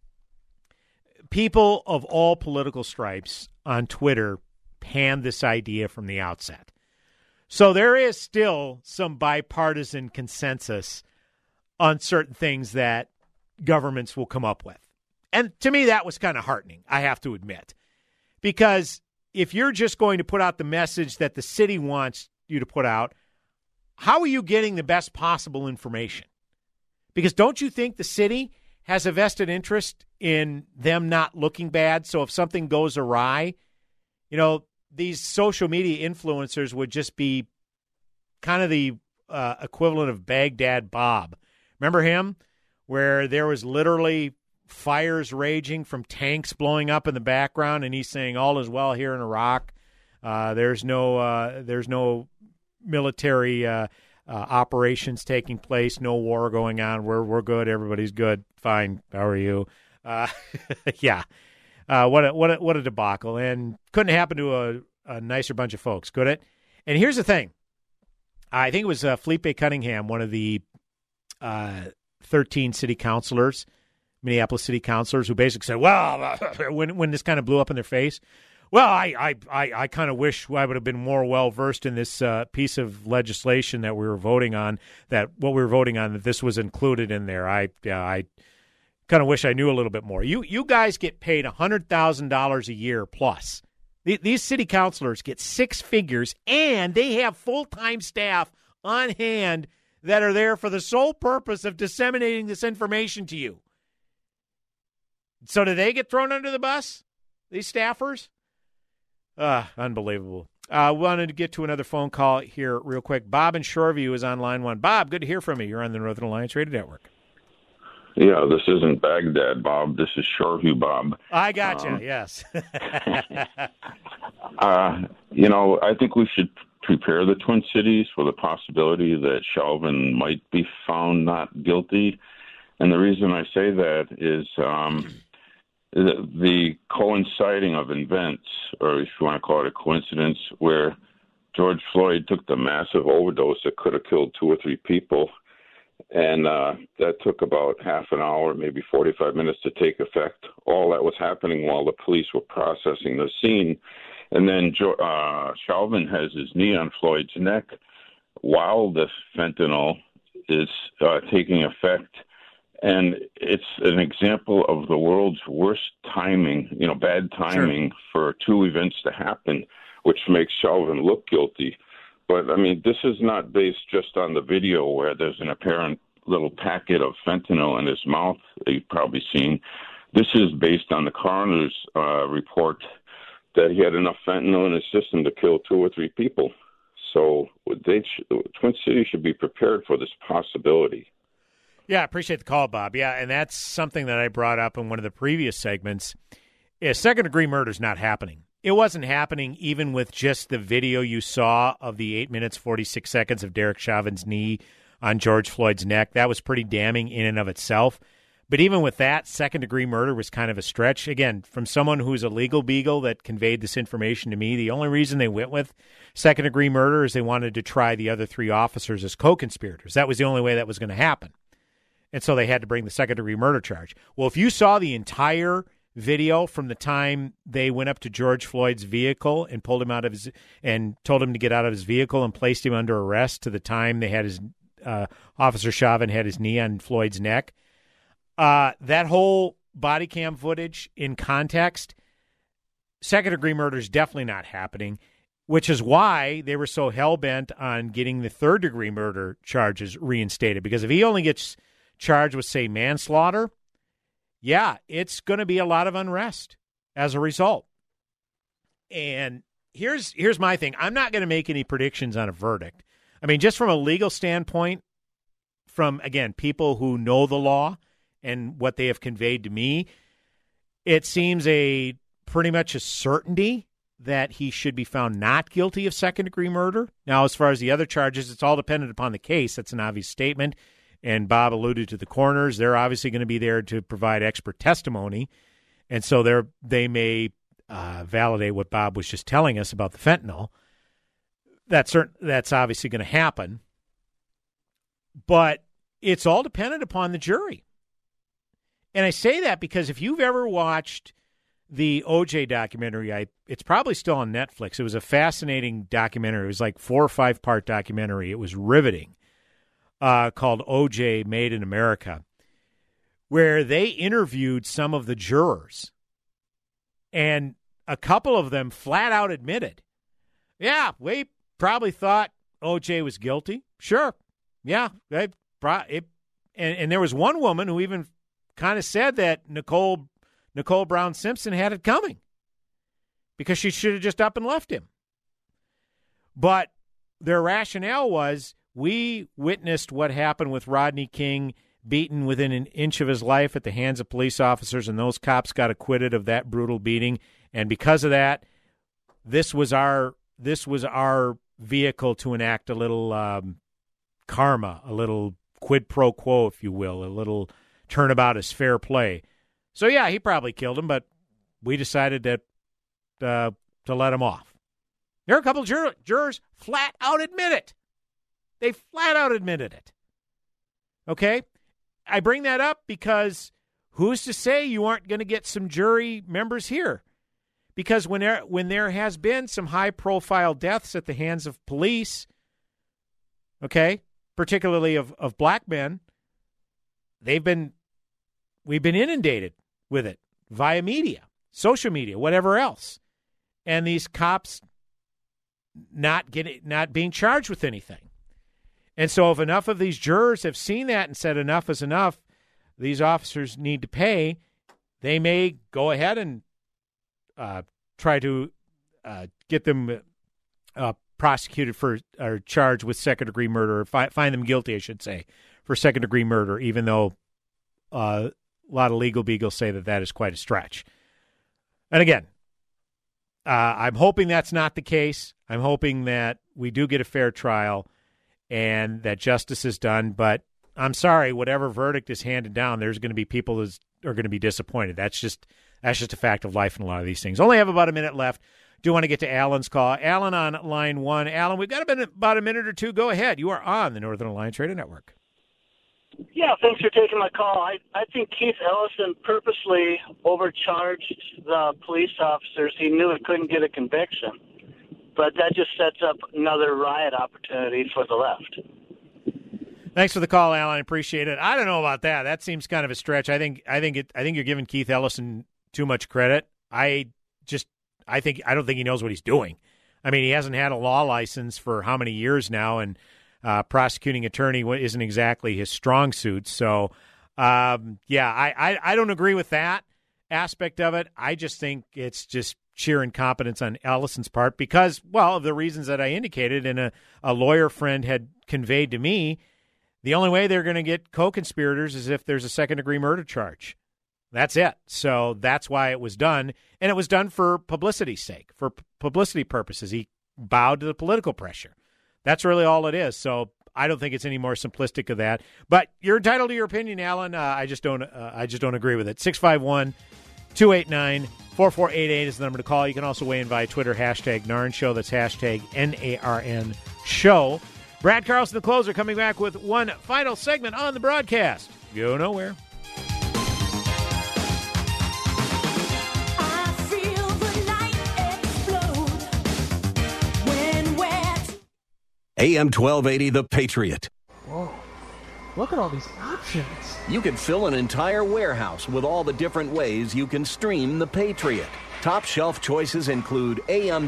People of all political stripes on Twitter panned this idea from the outset. So there is still some bipartisan consensus on certain things that governments will come up with. And to me, that was kind of heartening, I have to admit. Because if you're just going to put out the message that the city wants you to put out, how are you getting the best possible information? Because don't you think the city has a vested interest in them not looking bad? So if something goes awry, you know, these social media influencers would just be kind of the equivalent of Baghdad Bob. Remember him? Where there was literally fires raging from tanks blowing up in the background, and he's saying all is well here in Iraq. There's no military operations taking place, no war going on. We're good. Everybody's good. Fine. How are you? Yeah. What a debacle. And couldn't happen to a nicer bunch of folks, could it? And here's the thing. I think it was Felipe Cunningham, one of the 13 city councilors, Minneapolis city councilors, who basically said, well, when this kind of blew up in their face, well, I kind of wish I would have been more well-versed in this piece of legislation that we were voting on, that this was included in there. I kind of wish I knew a little bit more. You guys get paid $100,000 a year plus. These city councilors get 6 figures, and they have full-time staff on hand that are there for the sole purpose of disseminating this information to you. So do they get thrown under the bus, these staffers? Unbelievable. Wanted to get to another phone call here real quick. Bob in Shoreview is on line 1. Bob, good to hear from you. You're on the Northern Alliance Radio Network. Yeah, this isn't Baghdad, Bob. This is Shoreview, Bob. I got you, yes. I think we should prepare the Twin Cities for the possibility that Chauvin might be found not guilty. And the reason I say that is the coinciding of events, or if you want to call it a coincidence, where George Floyd took the massive overdose that could have killed 2 or 3 people. And that took about half an hour, maybe 45 minutes to take effect. All that was happening while the police were processing the scene. And then Chauvin has his knee on Floyd's neck while the fentanyl is taking effect. And it's an example of the world's worst timing, bad timing for 2 events to happen, which makes Chauvin look guilty. But, this is not based just on the video where there's an apparent little packet of fentanyl in his mouth that you've probably seen. This is based on the coroner's report that he had enough fentanyl in his system to kill 2 or 3 people. So Twin Cities should be prepared for this possibility. Yeah, I appreciate the call, Bob. Yeah, and that's something that I brought up in one of the previous segments. Second-degree murder is not happening. It wasn't happening even with just the video you saw of the 8 minutes, 46 seconds of Derek Chauvin's knee on George Floyd's neck. That was pretty damning in and of itself. But even with that, second-degree murder was kind of a stretch. Again, from someone who's a legal beagle that conveyed this information to me, the only reason they went with second-degree murder is they wanted to try the other 3 officers as co-conspirators. That was the only way that was going to happen. And so they had to bring the second-degree murder charge. Well, if you saw the entire video from the time they went up to George Floyd's vehicle and pulled him out of his and told him to get out of his vehicle and placed him under arrest to the time they had his Officer Chauvin had his knee on Floyd's neck, that whole body cam footage in context, second-degree murder is definitely not happening, which is why they were so hell-bent on getting the third-degree murder charges reinstated. Because if he only gets charged with, say, manslaughter, yeah, it's going to be a lot of unrest as a result. And here's my thing. I'm not going to make any predictions on a verdict. Just from a legal standpoint, from, again, people who know the law and what they have conveyed to me, it seems pretty much a certainty that he should be found not guilty of second-degree murder. Now, as far as the other charges, it's all dependent upon the case. That's an obvious statement. And Bob alluded to the coroners. They're obviously going to be there to provide expert testimony. And so they may validate what Bob was just telling us about the fentanyl. That's obviously going to happen. But it's all dependent upon the jury. And I say that because if you've ever watched the O.J. documentary, it's probably still on Netflix. It was a fascinating documentary. It was like 4 or 5 part documentary. It was riveting. Called O.J. Made in America, where they interviewed some of the jurors. And a couple of them flat out admitted, yeah, we probably thought O.J. was guilty. Sure. Yeah. And there was one woman who even kind of said that Nicole Brown Simpson had it coming because she should have just up and left him. But their rationale was, we witnessed what happened with Rodney King beaten within an inch of his life at the hands of police officers, and those cops got acquitted of that brutal beating. And because of that, this was our vehicle to enact a little karma, a little quid pro quo, if you will, a little turnabout as fair play. So, yeah, he probably killed him, but we decided that to let him off. There are a couple of jurors flat out admit it. They flat out admitted it. Okay? I bring that up because who's to say you aren't going to get some jury members here? Because when there has been some high-profile deaths at the hands of police, okay, particularly of black men, we've been inundated with it via media, social media, whatever else. And these cops not being charged with anything. And so if enough of these jurors have seen that and said enough is enough, these officers need to pay, they may go ahead and try to get them prosecuted for or charged with second-degree murder, or find them guilty, I should say, for second-degree murder, even though a lot of legal beagles say that is quite a stretch. And again, I'm hoping that's not the case. I'm hoping that we do get a fair trial and that justice is done. But I'm sorry, whatever verdict is handed down, there's going to be people that are going to be disappointed. That's just a fact of life in a lot of these things. Only have about a minute left. Do want to get to Alan's call. Alan on line 1. Alan, we've got about a minute or two. Go ahead. You are on the Northern Alliance Radio Network. Yeah, thanks for taking my call. I think Keith Ellison purposely overcharged the police officers. He knew he couldn't get a conviction. But that just sets up another riot opportunity for the left. Thanks for the call, Alan. I appreciate it. I don't know about that. That seems kind of a stretch. I think you're giving Keith Ellison too much credit. I don't think he knows what he's doing. I mean, he hasn't had a law license for how many years now, and prosecuting attorney isn't exactly his strong suit. So, I don't agree with that aspect of it. I just think it's just sheer incompetence on Ellison's part because, well, of the reasons that I indicated and a lawyer friend had conveyed to me, the only way they're going to get co-conspirators is if there's a second-degree murder charge. That's it. So that's why it was done. And it was done for publicity's sake, for publicity purposes. He bowed to the political pressure. That's really all it is. So I don't think it's any more simplistic of that. But you're entitled to your opinion, Alan. I just don't agree with it. 651-289-4488 is the number to call. You can also weigh in via Twitter, hashtag NARN Show. That's hashtag NARN Show. Brad Carlson, the closer, coming back with one final segment on the broadcast. Go nowhere. AM 1280, The Patriot. Whoa, look at all these options. You could fill an entire warehouse with all the different ways you can stream The Patriot. Top shelf choices include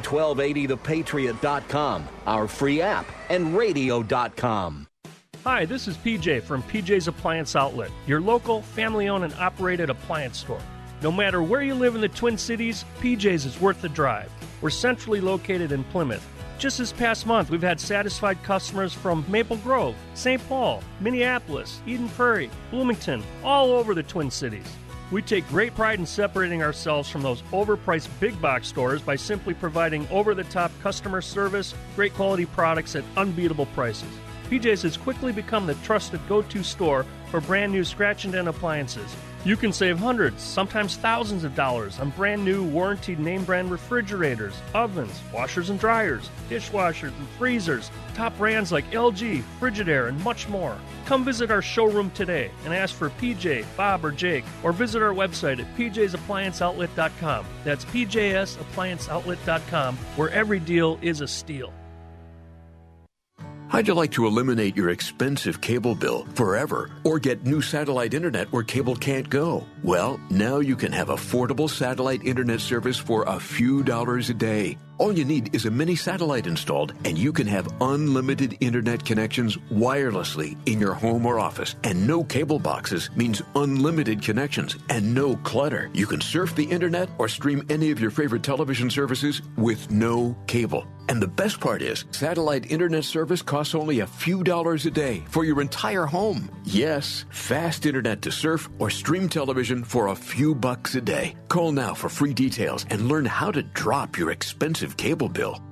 AM1280thepatriot.com, our free app, and radio.com. Hi, this is PJ from PJ's Appliance Outlet, your local family-owned and operated appliance store. No matter where you live in the Twin Cities, PJ's is worth the drive. We're centrally located in Plymouth. Just this past month, we've had satisfied customers from Maple Grove, St. Paul, Minneapolis, Eden Prairie, Bloomington, all over the Twin Cities. We take great pride in separating ourselves from those overpriced big box stores by simply providing over-the-top customer service, great quality products at unbeatable prices. PJ's has quickly become the trusted go-to store for brand new scratch and dent appliances. You can save hundreds, sometimes thousands of dollars on brand new warranted name brand refrigerators, ovens, washers and dryers, dishwashers and freezers, top brands like LG, Frigidaire, and much more. Come visit our showroom today and ask for PJ, Bob, or Jake, or visit our website at pjsapplianceoutlet.com. That's pjsapplianceoutlet.com, where every deal is a steal. How'd you like to eliminate your expensive cable bill forever or get new satellite internet where cable can't go? Well, now you can have affordable satellite internet service for a few dollars a day. All you need is a mini satellite installed, and you can have unlimited internet connections wirelessly in your home or office. And no cable boxes means unlimited connections and no clutter. You can surf the internet or stream any of your favorite television services with no cable. And the best part is, satellite internet service costs only a few dollars a day for your entire home. Yes, fast internet to surf or stream television for a few bucks a day. Call now for free details and learn how to drop your expensive cable bill.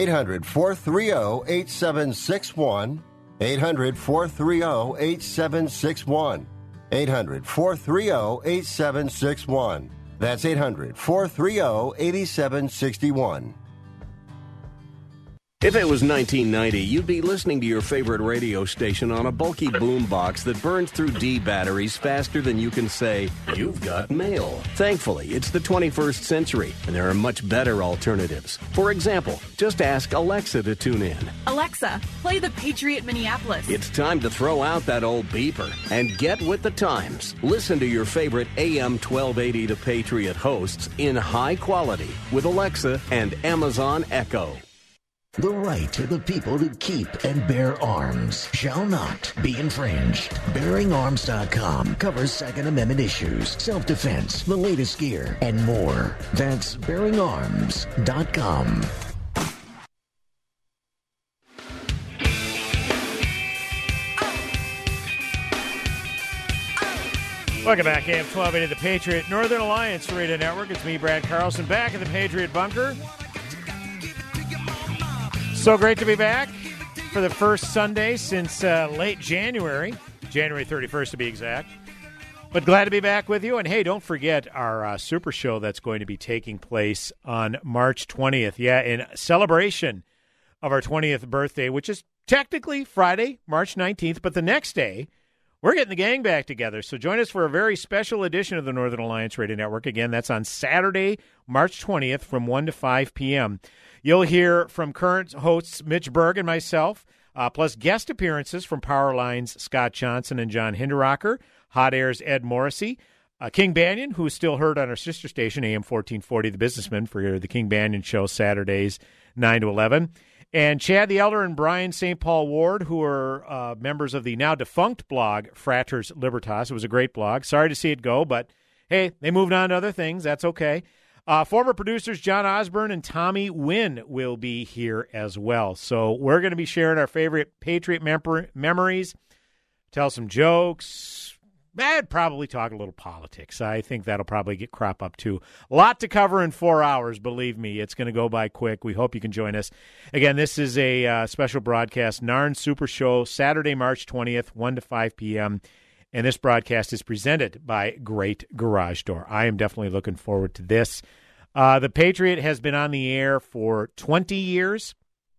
800-430-8761. 800-430-8761. 800-430-8761. That's 800-430-8761. If it was 1990, you'd be listening to your favorite radio station on a bulky boombox that burns through D batteries faster than you can say, "You've got mail." Thankfully, it's the 21st century, and there are much better alternatives. For example, just ask Alexa to tune in. Alexa, play the Patriot Minneapolis. It's time to throw out that old beeper and get with the times. Listen to your favorite AM 1280 The Patriot hosts in high quality with Alexa and Amazon Echo. The right of the people to keep and bear arms shall not be infringed. BearingArms.com covers Second Amendment issues, self-defense, the latest gear, and more. That's BearingArms.com. Welcome back, AM 1280, The Patriot, Northern Alliance Radio Network. It's me, Brad Carlson, back at the Patriot Bunker. So great to be back for the first Sunday since late January 31st to be exact. But glad to be back with you. And, hey, don't forget our Super Show that's going to be taking place on March 20th. Yeah, in celebration of our 20th birthday, which is technically Friday, March 19th, but the next day, we're getting the gang back together, so join us for a very special edition of the Northern Alliance Radio Network. Again, that's on Saturday, March 20th from 1 to 5 p.m. You'll hear from current hosts Mitch Berg and myself, plus guest appearances from Powerline's Scott Johnson and John Hinderacher, Hot Air's Ed Morrissey, King Banyan, who is still heard on our sister station, AM 1440, The Businessman, for the King Banyan Show Saturdays, 9 to 11. And Chad the Elder and Brian St. Paul Ward, who are members of the now-defunct blog Fraters Libertas. It was a great blog. Sorry to see it go, but, hey, they moved on to other things. That's okay. Former producers John Osborne and Tommy Wynn will be here as well. So we're going to be sharing our favorite Patriot memories, tell some jokes. I'd probably talk a little politics. I think that'll probably crop up, too. A lot to cover in 4 hours, believe me. It's going to go by quick. We hope you can join us. Again, this is a special broadcast, Narn Super Show, Saturday, March 20th, 1 to 5 p.m., and this broadcast is presented by Great Garage Door. I am definitely looking forward to this. The Patriot has been on the air for 20 years.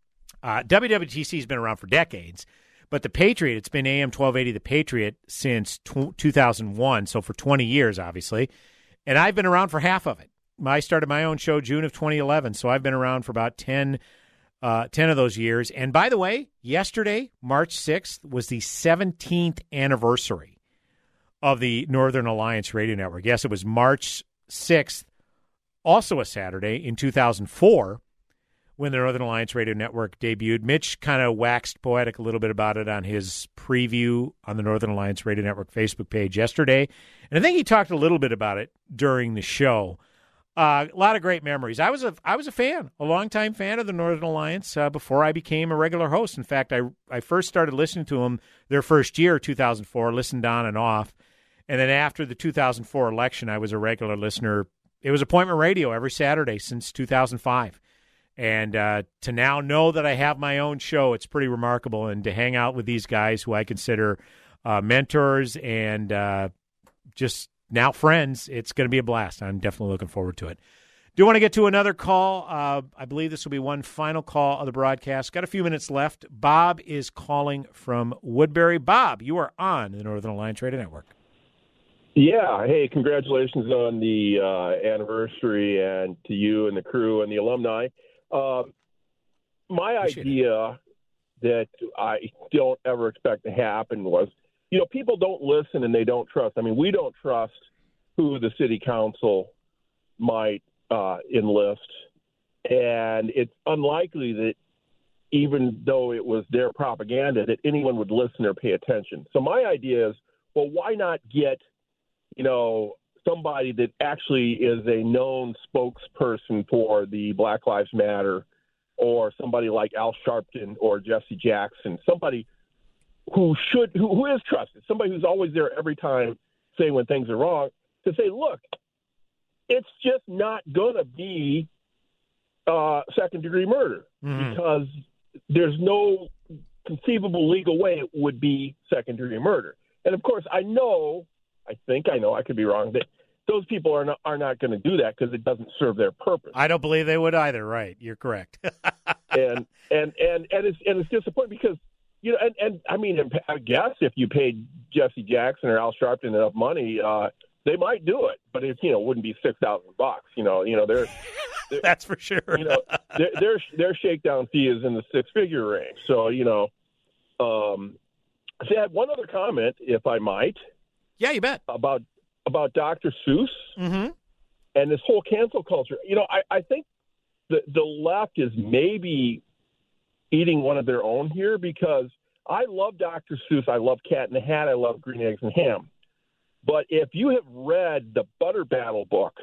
WWTC has been around for decades. But the Patriot, it's been AM 1280 The Patriot since 2001, so for 20 years, obviously. And I've been around for half of it. I started my own show June of 2011, so I've been around for about 10 of those years. And by the way, yesterday, March 6th, was the 17th anniversary of the Northern Alliance Radio Network. Yes, it was March 6th, also a Saturday, in 2004, when the Northern Alliance Radio Network debuted. Mitch kind of waxed poetic a little bit about it on his preview on the Northern Alliance Radio Network Facebook page yesterday. And I think he talked a little bit about it during the show. A lot of great memories. I was a fan, a longtime fan of the Northern Alliance before I became a regular host. In fact, I first started listening to them their first year, 2004, listened on and off. And then after the 2004 election, I was a regular listener. It was appointment radio every Saturday since 2005. And to now know that I have my own show, it's pretty remarkable. And to hang out with these guys who I consider mentors and just now friends, it's going to be a blast. I'm definitely looking forward to it. Do want to get to another call. I believe this will be one final call of the broadcast. Got a few minutes left. Bob is calling from Woodbury. Bob, you are on the Northern Alliance Radio Network. Yeah. Hey, congratulations on the anniversary, and to you and the crew and the alumni. My idea that I don't ever expect to happen was, people don't listen and they don't trust. I mean, we don't trust who the city council might enlist. And it's unlikely that even though it was their propaganda, that anyone would listen or pay attention. So my idea is, well, why not get, somebody that actually is a known spokesperson for the Black Lives Matter, or somebody like Al Sharpton or Jesse Jackson, somebody who is trusted, somebody who's always there every time saying when things are wrong, to say, look, it's just not going to be second-degry murder, because there's no conceivable legal way it would be second-degree murder. And, of course, I think I know, I could be wrong, that those people are not going to do that because it doesn't serve their purpose. I don't believe they would either. Right, you're correct. and it's disappointing because I guess if you paid Jesse Jackson or Al Sharpton enough money, they might do it, but it wouldn't be $6,000. They're that's for sure. Their shakedown fee is in the six-figure range. So I had one other comment, if I might. Yeah, you bet. About Dr. Seuss and this whole cancel culture. I think the left is maybe eating one of their own here, because I love Dr. Seuss. I love Cat in the Hat. I love Green Eggs and Ham. But if you have read the Butter Battle book,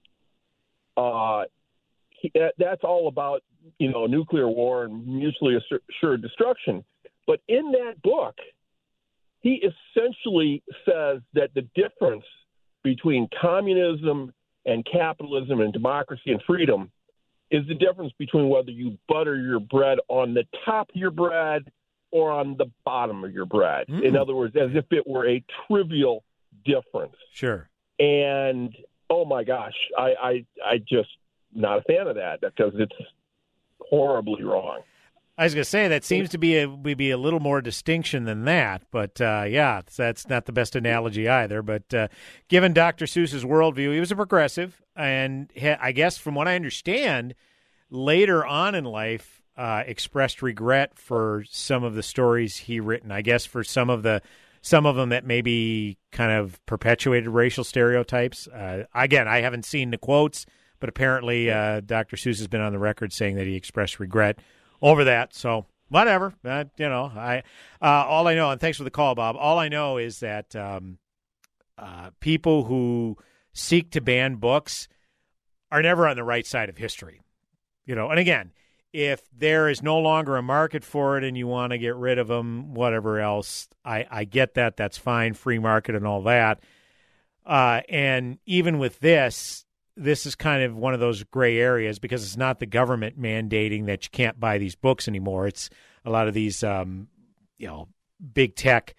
that's all about, nuclear war and mutually assured destruction. But in that book, he essentially says that the difference between communism and capitalism and democracy and freedom is the difference between whether you butter your bread on the top of your bread or on the bottom of your bread. In other words, as if it were a trivial difference. Sure. And, oh, my gosh, I just not a fan of that because it's horribly wrong. I was going to say that seems to be a little more distinction than that, but that's not the best analogy either. But given Dr. Seuss's worldview, he was a progressive, and I guess from what I understand, later on in life expressed regret for some of the stories he written. I guess for some of them that maybe kind of perpetuated racial stereotypes. Again, I haven't seen the quotes, but apparently Dr. Seuss has been on the record saying that he expressed regret over that, so whatever. All I know, and thanks for the call, Bob. All I know is that people who seek to ban books are never on the right side of history. And again, if there is no longer a market for it and you want to get rid of them, whatever else, I get that. That's fine, free market and all that. And even with this is kind of one of those gray areas because it's not the government mandating that you can't buy these books anymore. It's a lot of these, big tech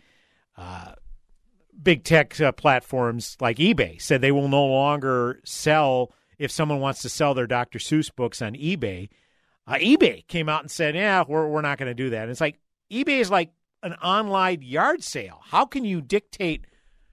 platforms like eBay said they will no longer sell if someone wants to sell their Dr. Seuss books on eBay. eBay came out and said, we're not going to do that. And it's like eBay is like an online yard sale. How can you dictate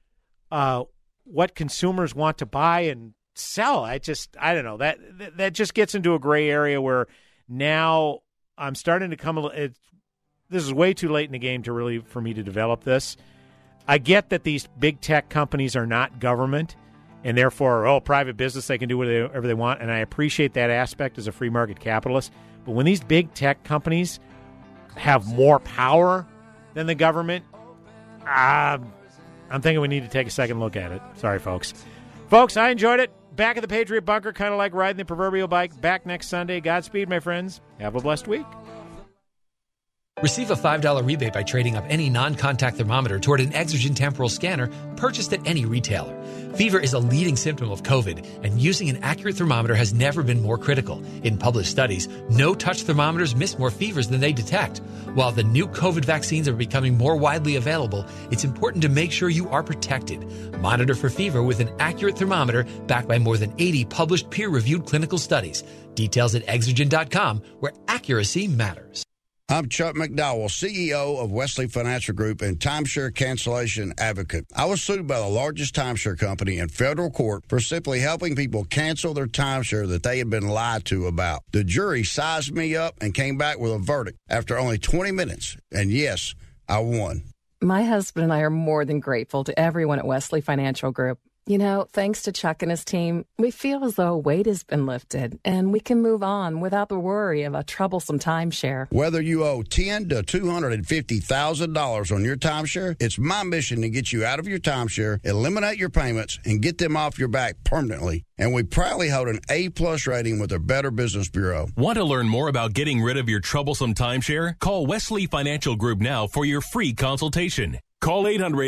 what consumers want to buy and sell? I don't know. That just gets into a gray area where now I'm starting to this is way too late in the game for me to develop this. I get that these big tech companies are not government and therefore, private business, they can do whatever they want, and I appreciate that aspect as a free market capitalist. But when these big tech companies have more power than the government, I'm thinking we need to take a second look at it. Sorry, folks. Folks, I enjoyed it. Back at the Patriot Bunker, kind of like riding the proverbial bike. Back next Sunday. Godspeed, my friends. Have a blessed week. Receive a $5 rebate by trading up any non-contact thermometer toward an Exergen temporal scanner purchased at any retailer. Fever is a leading symptom of COVID, and using an accurate thermometer has never been more critical. In published studies, no-touch thermometers miss more fevers than they detect. While the new COVID vaccines are becoming more widely available, it's important to make sure you are protected. Monitor for fever with an accurate thermometer backed by more than 80 published peer-reviewed clinical studies. Details at Exergen.com, where accuracy matters. I'm Chuck McDowell, CEO of Wesley Financial Group and timeshare cancellation advocate. I was sued by the largest timeshare company in federal court for simply helping people cancel their timeshare that they had been lied to about. The jury sized me up and came back with a verdict after only 20 minutes. And yes, I won. My husband and I are more than grateful to everyone at Wesley Financial Group. Thanks to Chuck and his team, we feel as though a weight has been lifted and we can move on without the worry of a troublesome timeshare. Whether you owe $10,000 to $250,000 on your timeshare, it's my mission to get you out of your timeshare, eliminate your payments, and get them off your back permanently. And we proudly hold an A+ rating with the Better Business Bureau. Want to learn more about getting rid of your troublesome timeshare? Call Wesley Financial Group now for your free consultation. Call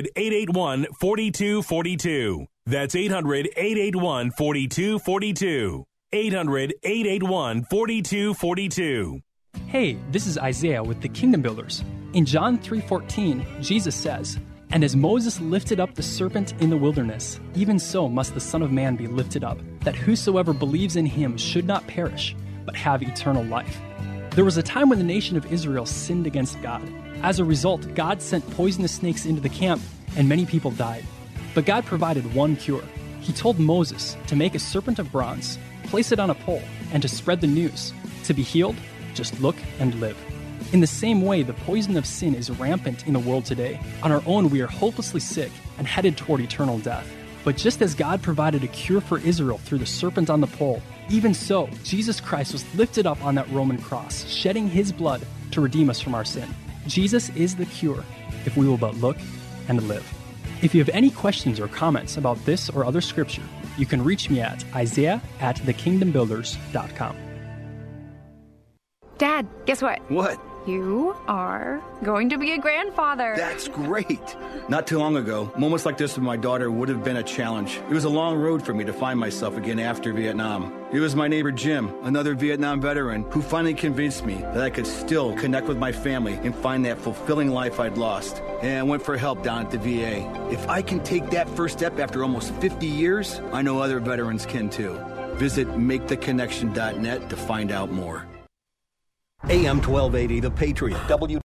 800-881-4242. That's 800-881-4242. 800-881-4242. Hey, this is Isaiah with the Kingdom Builders. In John 3:14, Jesus says, "And as Moses lifted up the serpent in the wilderness, even so must the Son of Man be lifted up, that whosoever believes in him should not perish, but have eternal life." There was a time when the nation of Israel sinned against God. As a result, God sent poisonous snakes into the camp, and many people died. But God provided one cure. He told Moses to make a serpent of bronze, place it on a pole, and to spread the news. To be healed, just look and live. In the same way, the poison of sin is rampant in the world today. On our own, we are hopelessly sick and headed toward eternal death. But just as God provided a cure for Israel through the serpent on the pole, even so, Jesus Christ was lifted up on that Roman cross, shedding his blood to redeem us from our sin. Jesus is the cure, if we will but look and live. If you have any questions or comments about this or other scripture, you can reach me at Isaiah@thekingdombuilders.com. Dad, guess what? What? You are going to be a grandfather. That's great. Not too long ago, moments like this with my daughter would have been a challenge. It was a long road for me to find myself again after Vietnam. It was my neighbor Jim, another Vietnam veteran, who finally convinced me that I could still connect with my family and find that fulfilling life I'd lost. And I went for help down at the VA. If I can take that first step after almost 50 years, I know other veterans can too. Visit MakeTheConnection.net to find out more. AM 1280, The Patriot.